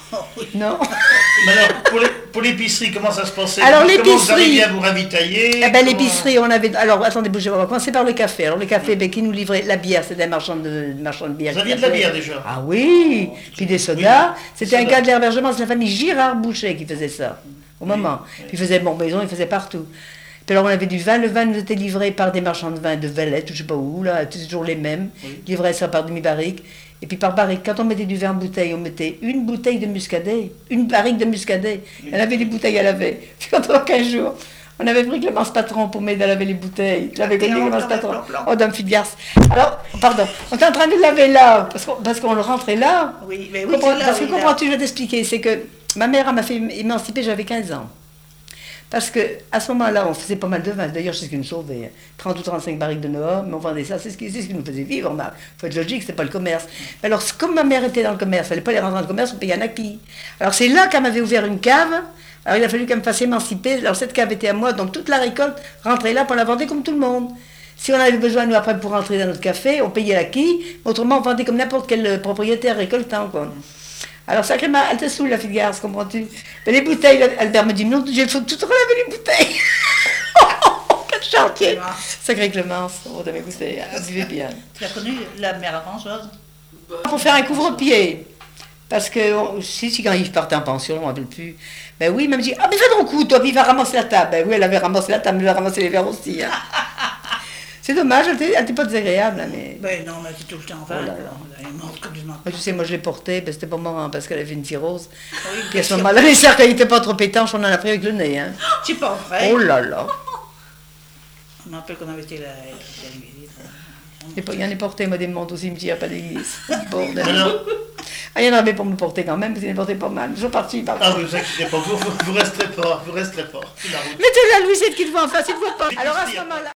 Non. Mais alors, pour l'épicerie, comment ça se passait? Alors, Comment vous l'épicerie- arriviez à vous ravitailler? Eh ben, l'épicerie, on avait... Alors, attendez, bougez, on va commencer par le café. Alors, le café, ben, qui nous livrait la bière, c'était un marchand de bière. Vous aviez de la bière déjà? Ah oui, puis des sodas. Oui, C'était un sodas. gars de l'hébergement, c'est la famille Girard Boucher qui faisait ça, au moment. oui. Puis il faisait Bonbaison, il faisait partout. Puis alors on avait du vin, le vin nous était livré par des marchands de vin de Valette, je sais pas où, là, toujours les mêmes. Oui. Ils livraient ça par demi-barrique. Et puis par barrique, quand on mettait du vin en bouteille, on mettait une bouteille de muscadet, une barrique de muscadet. Elle avait des bouteilles à laver. Puis quand pendant 15 jours, on avait pris Clémence Patron pour m'aider à laver les bouteilles. Je l'avais connu Clémence Patron. Oh, dame fille de garce. Alors, pardon, on était en train de laver là, parce qu'on le rentrait là. Oui, mais oui, Comprends- c'est là, parce que oui, là. comprends-tu, je vais t'expliquer, c'est que ma mère elle m'a fait émanciper, j'avais 15 ans. Parce que à ce moment-là, on faisait pas mal de vin. D'ailleurs, c'est ce qui nous sauvait. 30 ou 35 barriques de Noah, mais on vendait ça, c'est ce qui nous faisait vivre. Il faut être logique, c'était pas le commerce. Mais alors, comme ma mère était dans le commerce, elle n'allait pas les rentrer dans le commerce, on payait un acquis. Alors, c'est là qu'elle m'avait ouvert une cave. Alors, il a fallu qu'elle me fasse émanciper. Alors, cette cave était à moi, donc toute la récolte rentrait là pour la vendre comme tout le monde. Si on avait besoin, nous, après, pour rentrer dans notre café, on payait l'acquis. Autrement, on vendait comme n'importe quel propriétaire récoltant, quoi. Alors, sacrément, elle te saoule, la fille de garce, comprends-tu? Mais les bouteilles, Albert me dit, non, il faut tout relaver les bouteilles. Quel chantier. Sacré Clémence, on t'avait goûté, elle vivait bien. Tu as connu la mère Françoise? Pour faire un couvre-pied. Parce que, si, quand Yves partait en pension, on ne rappelle plus. Ben oui, il m'a dit, ah, mais fais ton coup, toi, puis il va ramasser la table. Ben oui, elle avait ramassé la table, mais elle a ramassé les verres aussi. Hein. C'est dommage, elle n'était pas désagréable, hein, mais... Ben non, mais elle était tout le temps en Oh là là. Elle est morte complètement. Moi, tu sais, moi je l'ai portée, ben, c'était pas marrant parce qu'elle avait une cirrhose. Oui, Puis à ce moment-là, les cercles n'étaient pas trop étanches, on en a pris avec le nez. Hein. C'est pas vrai. Oh là là. Je me rappelle qu'on avait été là. Il y en a porté, moi, des montres au cimetière, pas d'église. Bordel. Alors, Ah, il y en avait pour me porter quand même, parce qu'il en portait pas mal. Je suis parti, pardon. ah, vous inquiétez pas, vous resterez pas, vous resterez pas. C'est la route. Mais tu es là, Louis, c'est qui te voit en face, il te voit pas. Alors à ce moment-là.